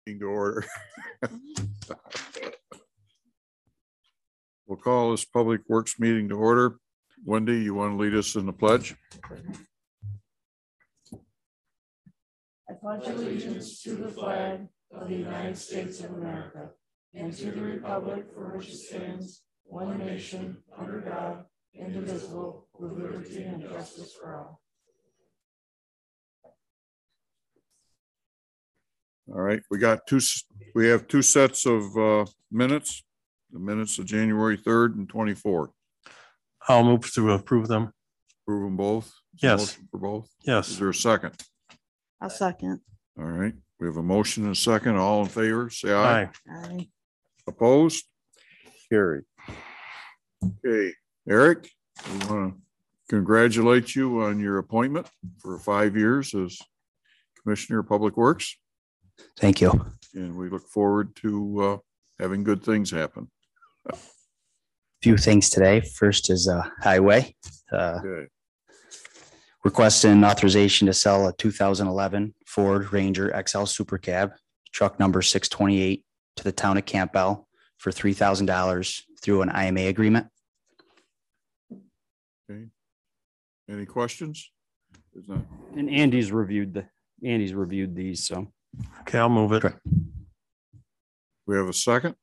To order. We'll call this Public Works meeting to order. Wendy, you want to lead us in the pledge? I pledge allegiance to the flag of the United States of America and to the republic for which it stands, one nation, under God, indivisible, with liberty and justice for all. All right, we have two sets of minutes, the minutes of January 3rd and 24th. I'll move to approve them. Approve them both? Yes. Motion for both? Yes. Is there a second? I'll second. All right, we have a motion and a second. All in favor, say aye. Aye. Aye. Opposed? Carried. Okay, Eric, we want to congratulate you on your appointment for 5 years as Commissioner of Public Works. Thank you. And we look forward to having good things happen. Few things today. First is highway. Okay. Requesting authorization to sell a 2011 Ford Ranger XL Super Cab, truck number 628, to the town of Campbell for $3,000 through an IMA agreement. Okay. Any questions? Is that And Andy's reviewed these, so. Okay, I'll move it. Correct. we have a second?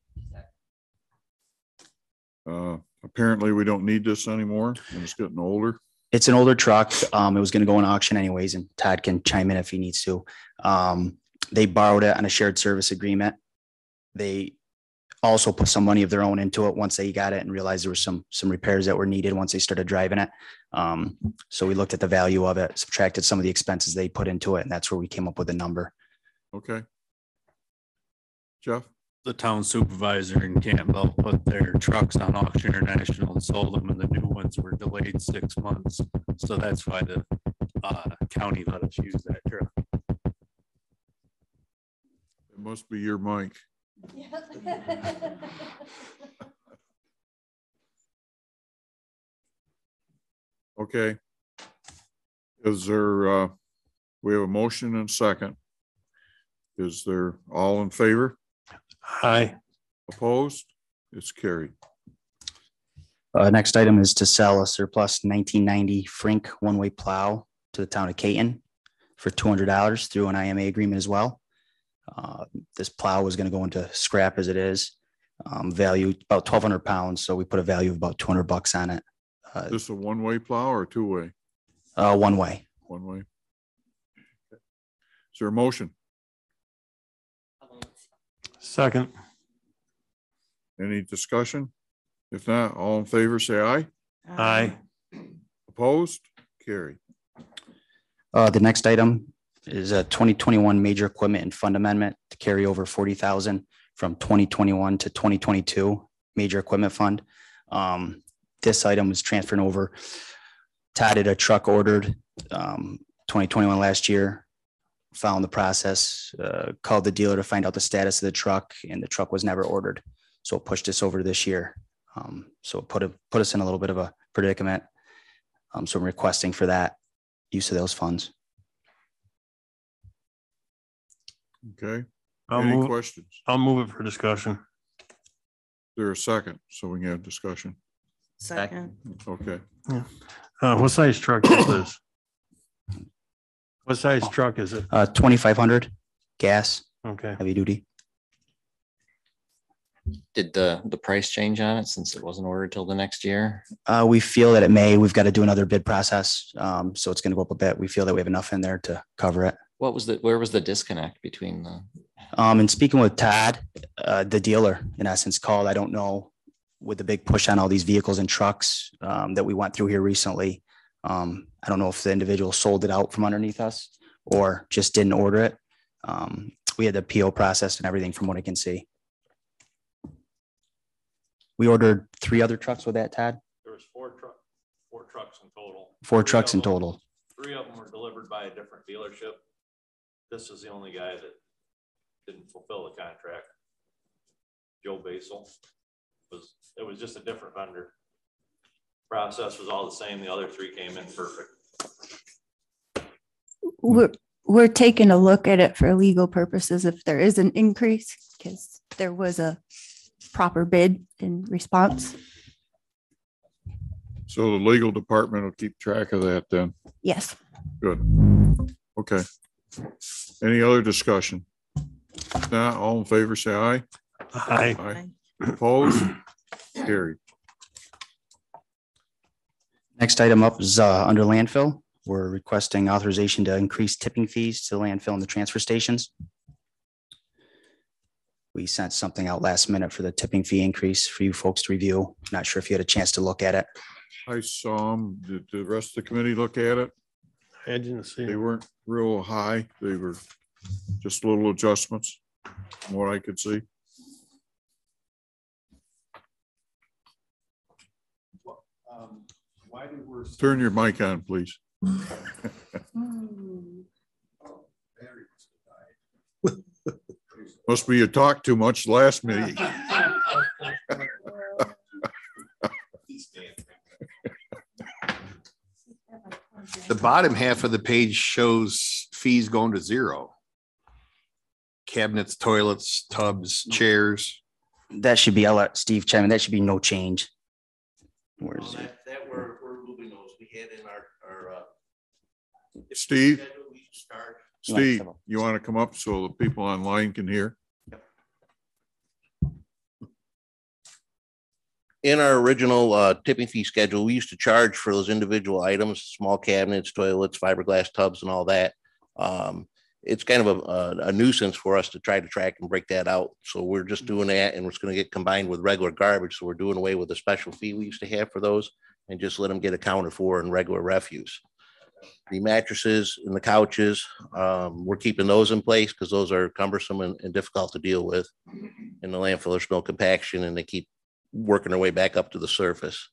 Apparently we don't need this anymore and it's getting older. It's an older truck. It was going to go in auction anyways, and Todd can chime in if he needs to. They borrowed it on a shared service agreement. They also put some money of their own into it once they got it and realized there was some repairs that were needed once they started driving it. So we looked at the value of it, subtracted some of the expenses they put into it, and that's where we came up with a number. Okay. Jeff? The town supervisor in Campbell put their trucks on Auction International and sold them, and the new ones were delayed 6 months. So that's why the county let us use that truck. It must be your mic. Okay. Is there, we have a motion and second. Is there all in favor? Aye. Opposed? It's carried. Next item is to sell a surplus 1990 Frink one-way plow to the town of Caton for $200 through an IMA agreement as well. This plow is going to go into scrap as it is. Value about 1,200 pounds. So we put a value of about $200 on it. Is this a one-way plow or two-way? One way. One way. Is there a motion? Second. Any discussion? If not, all in favor, say aye. Aye. Opposed? Carried. The next item is a 2021 major equipment and fund amendment to carry over 40,000 from 2021 to 2022 major equipment fund. This item was transferring over. Todd had a truck ordered 2021 last year, found the process, called the dealer to find out the status of the truck, and the truck was never ordered. So it pushed us over to this year. So it put us in a little bit of a predicament. So I'm requesting for that use of those funds. Okay. I'll Any move. questions? I'll move it for discussion. Is there a second so we can have discussion? Second. Okay. What size truck is this? What size truck is it? 2,500 gas, Okay. heavy duty. Did the price change on it since it wasn't ordered till the next year? We feel that it may. We've got to do another bid process. So it's going to go up a bit. We feel that we have enough in there to cover it. Where was the disconnect between the? And speaking with Todd, the dealer in essence called, I don't know, with the big push on all these vehicles and trucks that we went through here recently. I don't know if the individual sold it out from underneath us or just didn't order it. We had the PO processed and everything from what I can see. We ordered 3 other trucks with that, Todd? There was four trucks in total. 4 trucks in total. 3 of them were delivered by a different dealership. This is the only guy that didn't fulfill the contract. Joe Basel. It was just a different vendor. Process was all the same. The other 3 came in perfect. We're taking a look at it for legal purposes if there is an increase, because there was a proper bid in response. So the legal department will keep track of that then. Yes. Good. Okay. Any other discussion? Now, all in favor, say aye. Aye. Aye. Opposed? Carried. Next item up is under landfill. We're requesting authorization to increase tipping fees to the landfill and the transfer stations. We sent something out last minute for the tipping fee increase for you folks to review. Not sure if you had a chance to look at it. I saw them. Did the rest of the committee look at it? I didn't see They it. weren't real high. They were just little adjustments from what I could see. Turn your mic on, please. Must be you talked too much last meeting. The bottom half of the page shows fees going to zero. Cabinets, toilets, tubs, chairs. That should be, I'll let Steve chime in. That should be no change. Where is it? That we're moving those. We had in our Steve? schedule, we start. Steve, you want to come up so the people online can hear? In our original tipping fee schedule, we used to charge for those individual items, small cabinets, toilets, fiberglass tubs and all that. It's kind of a nuisance for us to try to track and break that out. So we're just doing that, and it's going to get combined with regular garbage. So we're doing away with the special fee we used to have for those and just let them get accounted for in regular refuse. The mattresses and the couches, we're keeping those in place because those are cumbersome and difficult to deal with. In the landfill, there's no compaction and they keep working their way back up to the surface.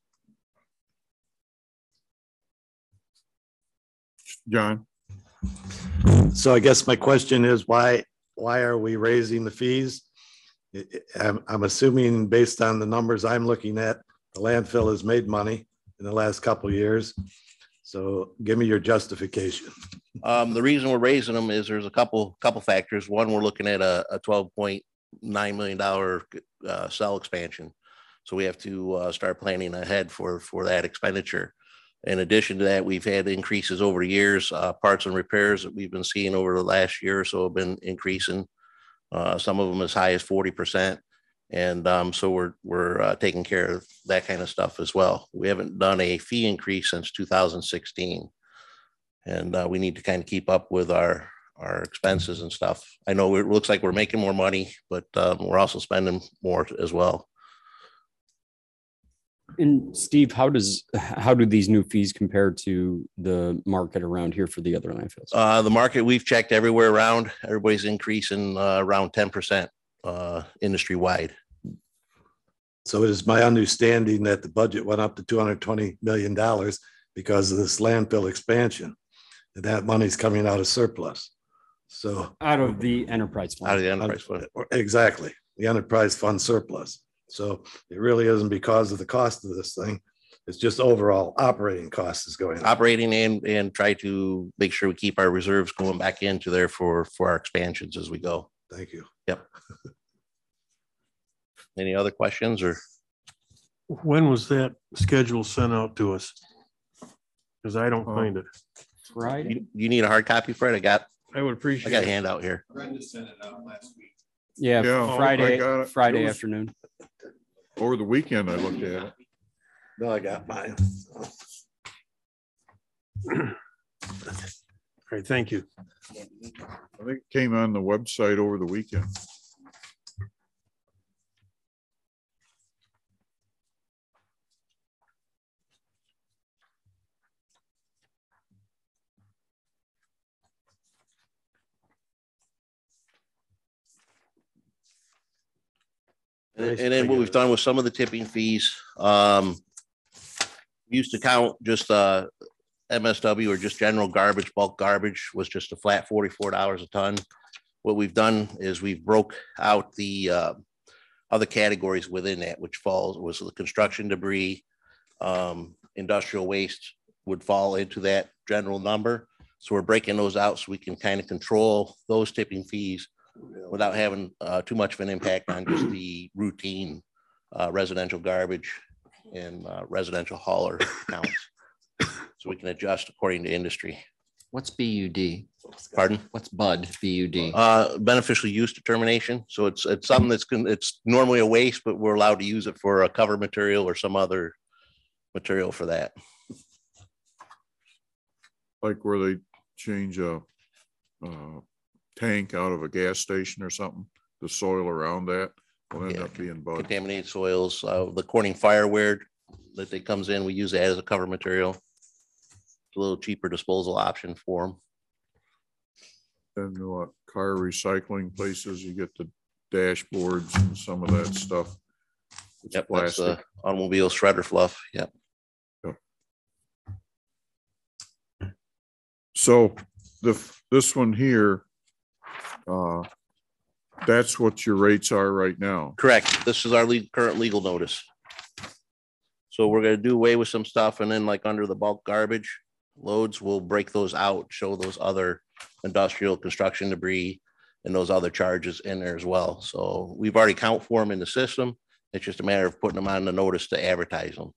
John? So I guess my question is why are we raising the fees? I'm assuming based on the numbers I'm looking at, the landfill has made money in the last couple of years. So give me your justification. The reason we're raising them is there's a couple factors. One, we're looking at a $12.9 million cell expansion. So we have to start planning ahead for that expenditure. In addition to that, we've had increases over the years. Parts and repairs that we've been seeing over the last year or so have been increasing. Some of them as high as 40%. And so we're taking care of that kind of stuff as well. We haven't done a fee increase since 2016. And we need to kind of keep up with our expenses and stuff. I know it looks like we're making more money, but we're also spending more as well. And Steve, how do these new fees compare to the market around here for the other landfills? The market we've checked everywhere around, everybody's increasing around 10% industry wide. So it is my understanding that the budget went up to $220 million because of this landfill expansion. And that money's coming out of surplus. So Out of the enterprise fund. Out of the enterprise fund. Exactly. The enterprise fund surplus. So it really isn't because of the cost of this thing. It's just overall operating costs is going up. Operating and try to make sure we keep our reserves going back into there for our expansions as we go. Thank you. Yep. Any other questions or? When was that schedule sent out to us? Because I don't find it. Friday? You need a hard copy, Fred? I would appreciate I got a handout here. Brenda sent it out last week. Yeah, Yeah, Friday, I got it. Friday It was- afternoon. Over the weekend, I looked at it. No, I got mine. All right, thank you. I think it came on the website over the weekend. And then what we've done with some of the tipping fees, we used to count just MSW or just general garbage, bulk garbage was just a flat $44 a ton. What we've done is we've broke out the other categories within that, which was the construction debris, industrial waste would fall into that general number. So we're breaking those out so we can kind of control those tipping fees without having too much of an impact on just the routine residential garbage and residential hauler counts. So we can adjust according to industry. What's BUD? Pardon? What's BUD? BUD? Beneficial use determination. So it's something it's normally a waste, but we're allowed to use it for a cover material or some other material for that. Like where they change a tank out of a gas station or something, the soil around that will end up being bugs. Contaminated soils, the Corning fireware that comes in, we use that as a cover material. It's a little cheaper disposal option for them. And what car recycling places, you get the dashboards and some of that stuff. It's Yep, that's plastic. automobile shredder fluff. Yep. So this one here, that's what your rates are right now. Correct. This is our current legal notice. So we're gonna do away with some stuff, and then like under the bulk garbage loads, we'll break those out, show those other industrial construction debris and those other charges in there as well. So we've already count for them in the system. It's just a matter of putting them on the notice to advertise them.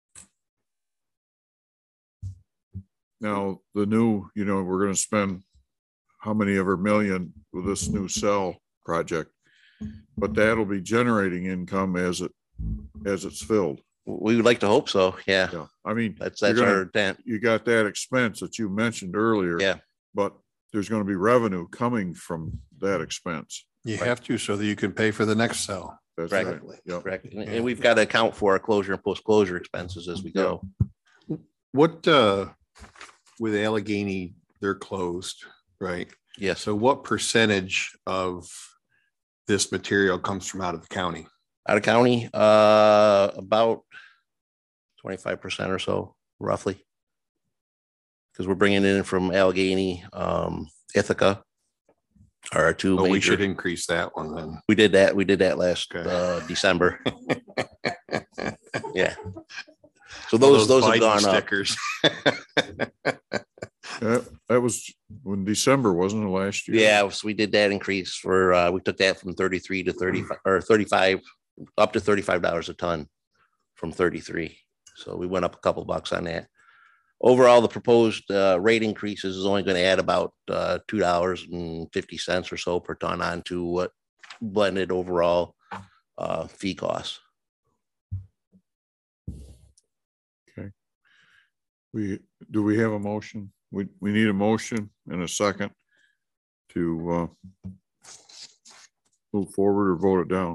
Now, the new, we're gonna spend how many ever million with this new cell project, but that'll be generating income as it's filled. We would like to hope so. Yeah. Yeah, I mean, That's our intent. you got that expense that you mentioned earlier. Yeah. But there's gonna be revenue coming from that expense. You have to, so that you can pay for the next cell. That's Right. right. Yep. Correct. And we've got to account for our closure and post-closure expenses as we go. What, with Allegheny, they're closed, right? Yes. So what percentage of this material comes from out of the county? Out of county, about 25% or so, roughly. Because we're bringing it in from Allegheny, Ithaca are our two Oh, we should major. increase that one then. We did that last Okay. December. Yeah. So those have Biden gone up. stickers. That was when December, wasn't it, last year? Yeah, so we did that increase for, we took that from 33 to 35 or 35, up to $35 a ton from 33. So we went up a couple bucks on that. Overall, the proposed rate increases is only going to add about $2.50 or so per ton onto what blended overall fee costs. Do we have a motion? We need a motion and a second to move forward or vote it down.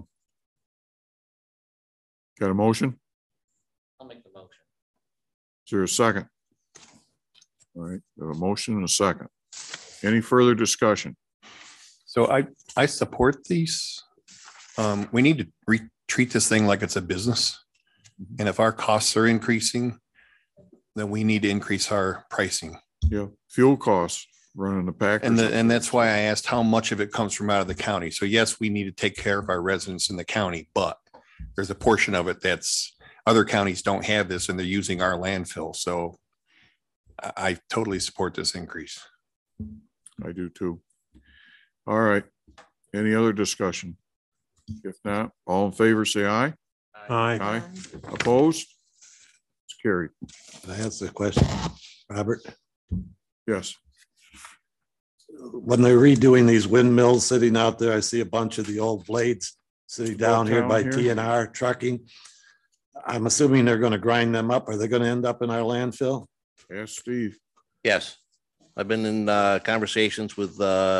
Got a motion? I'll make the motion. Is there a second? All right, we have a motion and a second. Any further discussion? So I support these. We need to treat this thing like it's a business. And if our costs are increasing, then we need to increase our pricing. Yeah, fuel costs running the package. And that's why I asked how much of it comes from out of the county. So yes, we need to take care of our residents in the county, but there's a portion of it that's other counties don't have this and they're using our landfill. So I totally support this increase. I do too. All right. Any other discussion? If not, all in favor, say aye. Aye. Aye. Opposed? It's carried. Can I ask a question, Robert? Yes. When they're redoing these windmills sitting out there, I see a bunch of the old blades sitting down here by TNR trucking. I'm assuming they're going to grind them up. Are they going to end up in our landfill? Ask Steve. Yes, I've been in conversations with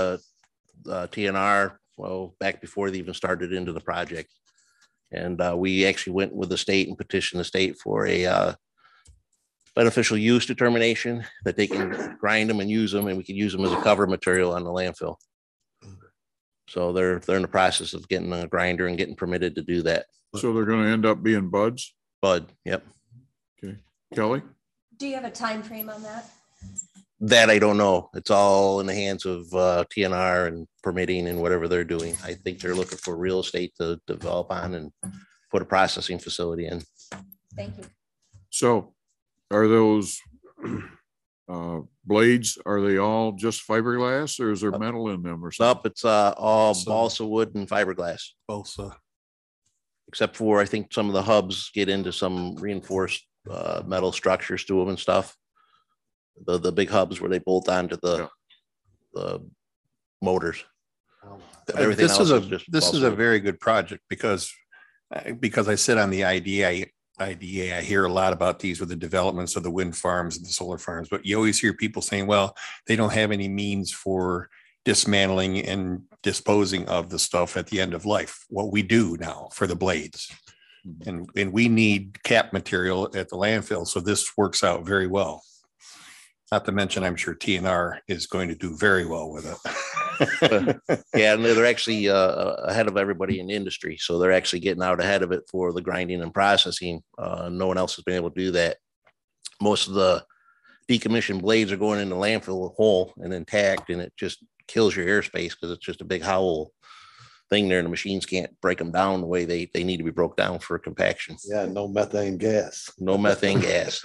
TNR, well, back before they even started into the project. And we actually went with the state and petitioned the state for a beneficial use determination that they can grind them and use them, and we can use them as a cover material on the landfill. So they're in the process of getting a grinder and getting permitted to do that. So they're going to end up being buds? Bud, yep. Okay. Kelly? Do you have a time frame on that? That I don't know. It's all in the hands of TNR and permitting and whatever they're doing. I think they're looking for real estate to develop on and put a processing facility in. Thank you. So are those Blades, are they all just fiberglass or is there metal in them or something? Nope, it's all balsa wood and fiberglass. Balsa. Except for, I think some of the hubs get into some reinforced metal structures to them and stuff. The big hubs where they bolt onto the motors. Everything else is just This is balsa a wood. very good project because I sit on the IDA. I hear a lot about these with the developments of the wind farms and the solar farms, but you always hear people saying, well, they don't have any means for dismantling and disposing of the stuff at the end of life. What we do now for the blades. And we need cap material at the landfill. So this works out very well. Not to mention, I'm sure TNR is going to do very well with it. Yeah, and they're actually ahead of everybody in the industry. So they're actually getting out ahead of it for the grinding and processing. No one else has been able to do that. Most of the decommissioned blades are going in the landfill whole and intact, and it just kills your airspace because it's just a big hollow thing there, and the machines can't break them down the way they need to be broke down for compaction. Yeah, no methane gas. No methane gas.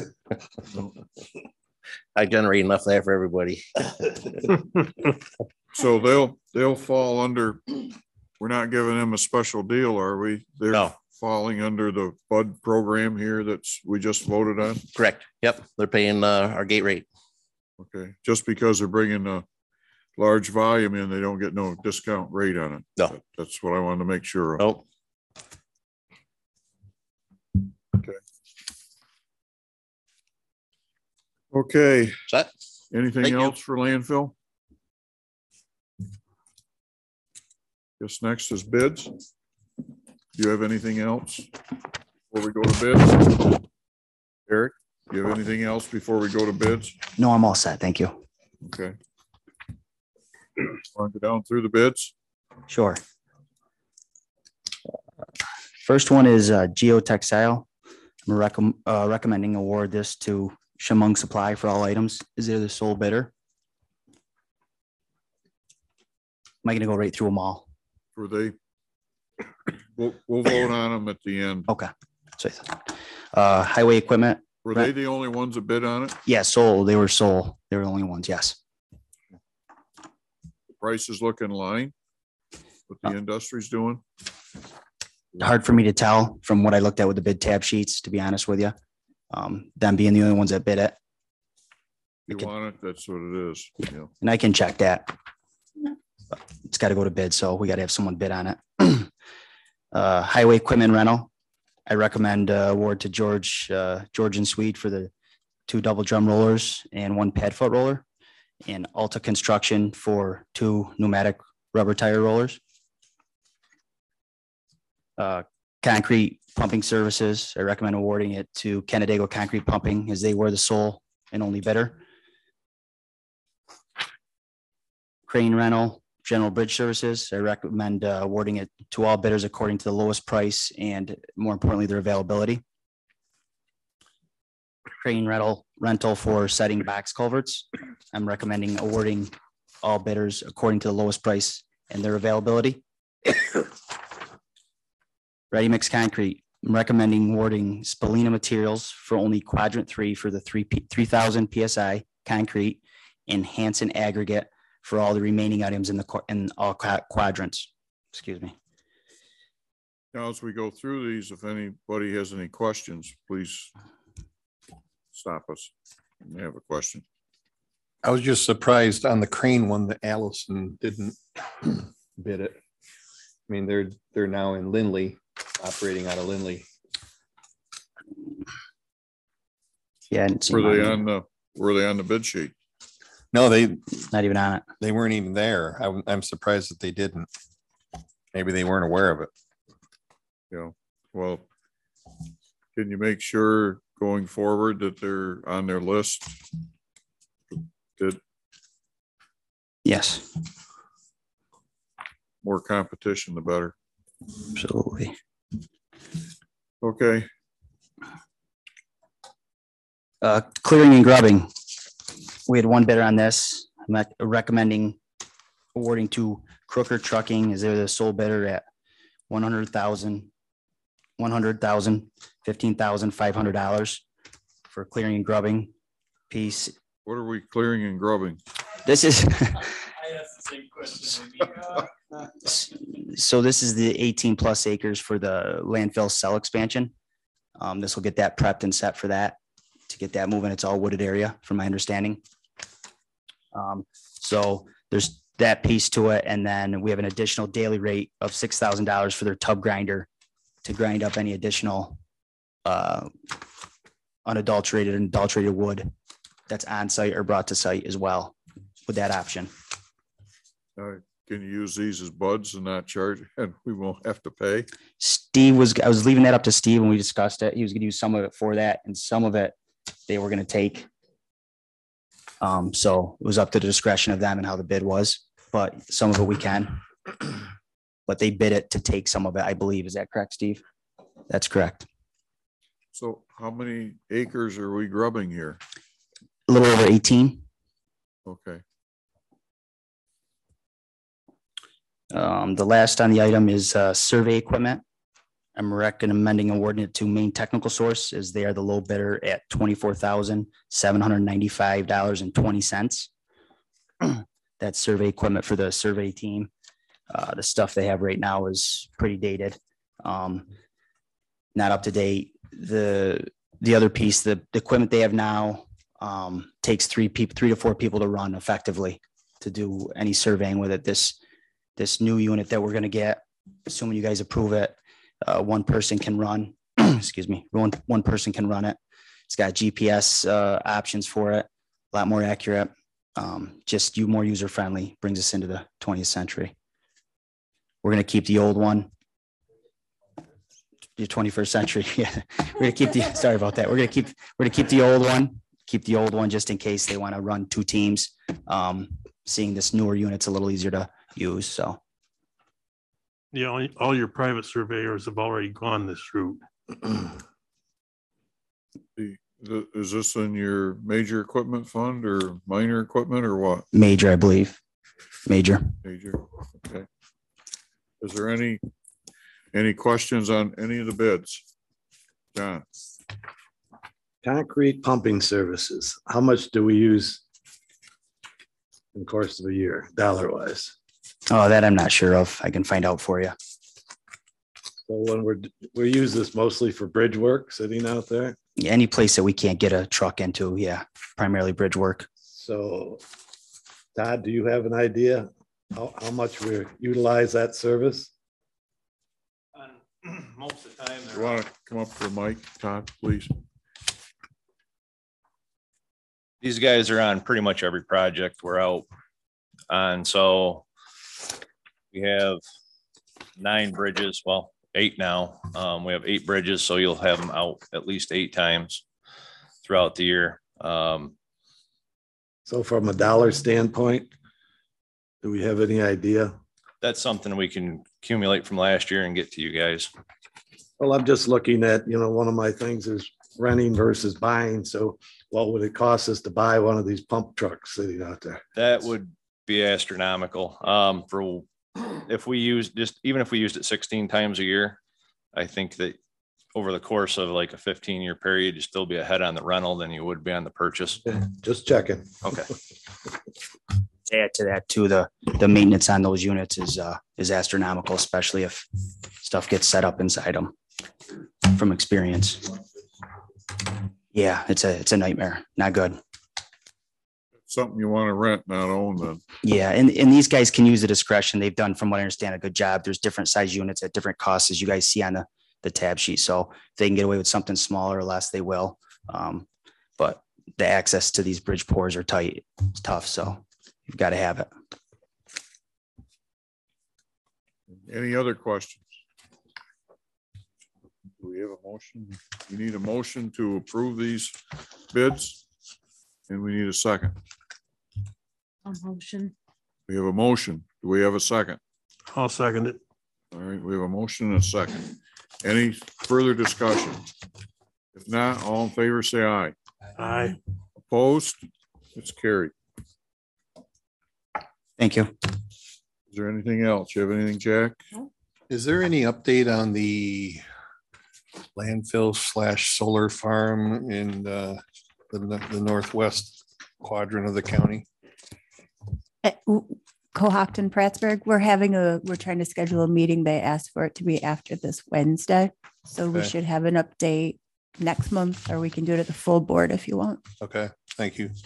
I generate enough of that for everybody. So they'll fall under, we're not giving them a special deal, are we? They're No. falling under the BUD program here we just voted on? Correct. Yep. They're paying our gate rate. Okay, just because they're bringing a large volume in, they don't get no discount rate on it. No. That's what I wanted to make sure of. Nope. Okay, Set. anything Thank you. else for landfill? Guess next is bids. Do you have anything else before we go to bids? Eric, do you have anything else before we go to bids? No, I'm all set. Thank you. Okay. Want to go down through the bids? Sure. First one is Geotextile. I'm recommending award this to Shamung Supply for all items. Is there the sole bidder? Am I going to go right through them all? Were they? We'll vote on them at the end. Okay. So, highway equipment. Were they the only ones that bid on it? Yeah, sole. They were sole. They were the only ones. Yes. The prices look in line with the industry's doing? Hard for me to tell from what I looked at with the bid tab sheets, to be honest with you. Them being the only ones that bid it. You want it, that's what it is. Yeah. And I can check that. But it's got to go to bid, so we got to have someone bid on it. Highway equipment rental. I recommend award to George and Swede for the 2 double drum rollers and 1 pad foot roller, and Alta Construction for 2 pneumatic rubber tire rollers. Concrete pumping services. I recommend awarding it to Canandaigua Concrete Pumping as they were the sole and only bidder. Crane rental, general bridge services. I recommend awarding it to all bidders according to the lowest price and, more importantly, their availability. Crane rental for setting box culverts. I'm recommending awarding all bidders according to the lowest price and their availability. Ready mix concrete. I'm recommending awarding Spalina Materials for only quadrant 3 for the 3,000 PSI concrete and Hanson aggregate for all the remaining items in all quadrants. Excuse me. Now, as we go through these, if anybody has any questions, please stop us and have a question. I was just surprised on the crane one that Allison didn't bid it. I mean, they're now in Lindley, operating out of Lindley. Yeah, I didn't see Were they mine. on the bid sheet? No, they Not even on it. weren't even there. I'm surprised that they didn't. Maybe they weren't aware of it. Yeah, well, can you make sure going forward that they're on their list? Good, Yes, more competition, the better. absolutely. Okay, Clearing and grubbing. We had 1 bidder on this. I'm recommending awarding to Crooker Trucking as they're the sole bidder at $100,000, $15,500 for clearing and grubbing piece What are we clearing and grubbing? This is, I asked the same question. so this is the 18 plus acres for the landfill cell expansion. This will get that prepped and set for that, to get that moving. It's all wooded area from my understanding. So there's that piece to it. And then we have an additional daily rate of $6,000 for their tub grinder to grind up any additional unadulterated and adulterated wood that's on site or brought to site as well with that option. Can you use these as buds and not charge, and we won't have to pay? I was leaving that up to Steve when we discussed it. He was going to use some of it for that, and some of it they were going to take. So it was up to the discretion of them and how the bid was, but some of it we can. But they bid it to take some of it, I believe. Is that correct, Steve? That's correct. So how many acres are we grubbing here? A little over 18. Okay. The last on the item is survey equipment. I'm recommending awarding it to Maine Technical Source, as they are the low bidder at $24,795.20. That's survey equipment for the survey team. The stuff they have right now is pretty dated, not up to date. The other piece, the equipment they have now takes 3 to 4 people to run effectively to do any surveying with it. This new unit that we're going to get, assuming you guys approve it, one person can run, excuse me, one person can run it. It's got GPS options for it, a lot more accurate, just more user friendly, brings us into the 20th century. We're going to keep the old one. The 21st century. Yeah, we're going to keep sorry about that. We're going to keep the old one just in case they want to run 2 teams. Seeing this newer unit's a little easier to use. So yeah, all your private surveyors have already gone this route. Is this in your major equipment fund or minor equipment or what? Major, I believe. Major. Okay. Is there any questions on any of the bids? John? Concrete pumping services. How much do we use in the course of a year, dollar wise? Oh, that I'm not sure of. I can find out for you. So when we use this mostly for bridge work sitting out there. Yeah, any place that we can't get a truck into. Yeah, primarily bridge work. So Todd, do you have an idea how much we utilize that service? Most of the time, You want to come up to the mic, Todd, please? these guys are on pretty much every project we're out on. So we have 9 bridges, well, 8 now. We have 8 bridges, so you'll have them out at least 8 times throughout the year. So from a dollar standpoint, do we have any idea? That's something we can accumulate from last year and get to you guys. Well, I'm just looking at, one of my things is renting versus buying. So what would it cost us to buy one of these pump trucks sitting out there? That would be astronomical. For if we used it 16 times a year, I think that over the course of like a 15-year period, you still be ahead on the rental than you would be on the purchase. Just checking. Okay. To add to that too, the maintenance on those units is astronomical, especially if stuff gets set up inside them. From experience. Yeah, it's a nightmare. Not good. Something you want to rent, not own then. Yeah, and these guys can use the discretion. They've done, from what I understand, a good job. There's different size units at different costs, as you guys see on the tab sheet. So if they can get away with something smaller or less, they will. But the access to these bridge pours are tight. It's tough. So you've got to have it. Any other questions? Do we have a motion? We need a motion to approve these bids, and we need a second. A motion. We have a motion. Do we have a second? I'll second it. All right, we have a motion and a second. Any further discussion? If not, all in favor, say aye. Aye. Opposed? It's carried. Thank you. Is there anything else? You have anything, Jack? Is there any update on the landfill / solar farm in the northwest quadrant of the county? Cohocton, Prattsburg, we're trying to schedule a meeting. They asked for it to be after this Wednesday. So we Okay. should have an update next month, or we can do it at the full board if you want. Okay, thank you.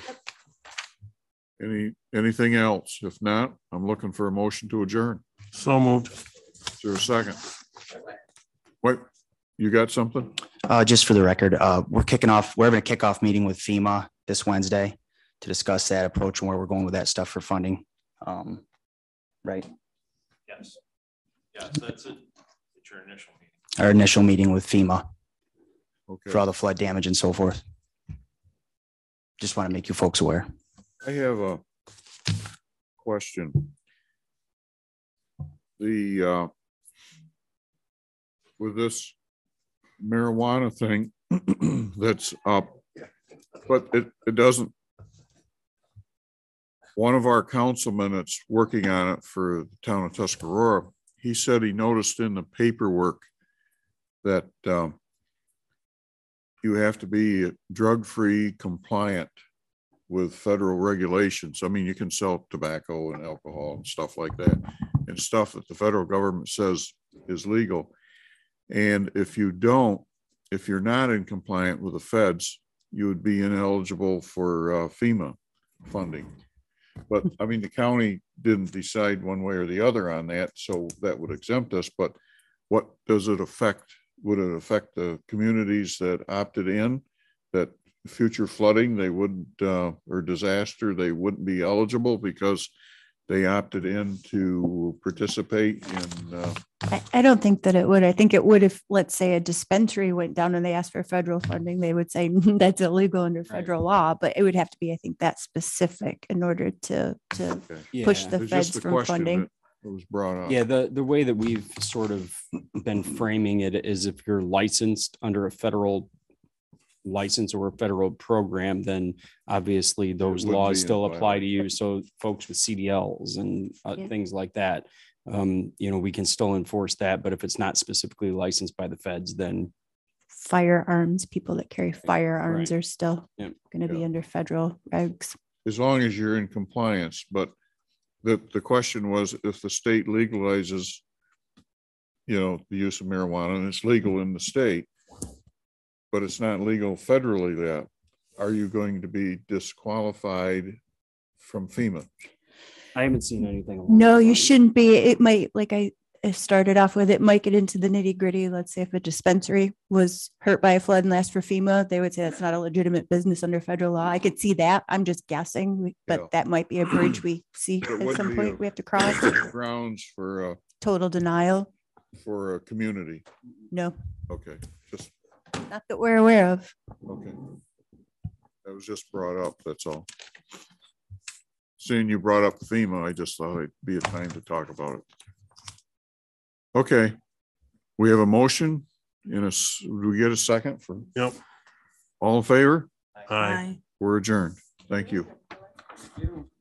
Anything else? If not, I'm looking for a motion to adjourn. So moved. Is there a second? Wait, you got something? Just for the record, we're having a kickoff meeting with FEMA this Wednesday to discuss that approach and where we're going with that stuff for funding. Right? Yes. Yes, that's it. It's your initial meeting. Our initial meeting with FEMA Okay. for all the flood damage and so forth. Just want to make you folks aware. I have a question. With this marijuana thing that's up, but it doesn't. One of our councilmen that's working on it for the town of Tuscarora, he said he noticed in the paperwork that you have to be drug-free compliant with federal regulations. I mean, you can sell tobacco and alcohol and stuff like that, and stuff that the federal government says is legal. And if you're not in compliant with the feds, you would be ineligible for FEMA funding. But I mean, the county didn't decide one way or the other on that, so that would exempt us. But what does it affect? Would it affect the communities that opted in, that future flooding, they wouldn't, or disaster, they wouldn't be eligible because they opted in to participate in? I don't think that it would. I think it would if, let's say, a dispensary went down and they asked for federal funding, they would say that's illegal under federal law, but it would have to be, I think, that specific in order to push the It's feds just a from question funding. that was brought up. Yeah, the way that we've sort of been framing it is if you're licensed under a federal license or a federal program, then obviously those wouldn't laws be in still apply to violation. you. So folks with CDLs and Yeah. things like that, we can still enforce that. But if it's not specifically licensed by the feds, then Firearms, people that carry firearms Right. are still Yeah. going to be Yeah. under federal regs. As long as you're in compliance, but the question was, if the state legalizes, the use of marijuana, and it's legal in the state, but it's not legal federally yet, are you going to be disqualified from FEMA? I haven't seen anything. along No, those you lines. shouldn't be. It might, like I started off with, it might get into the nitty gritty. Let's say if a dispensary was hurt by a flood and asked for FEMA, they would say that's not a legitimate business under federal law. I could see that. I'm just guessing, but Yeah. that might be a bridge we see It at would some be point a- we have to cross. Grounds for Total denial. a community. No, Okay, just, not that we're aware of. okay. That was just brought up, that's all. Seeing you brought up FEMA, I just thought it'd be a time to talk about it. Okay, we have a motion do we get a second for? Yep. All in favor? Aye. We're adjourned. Thank you.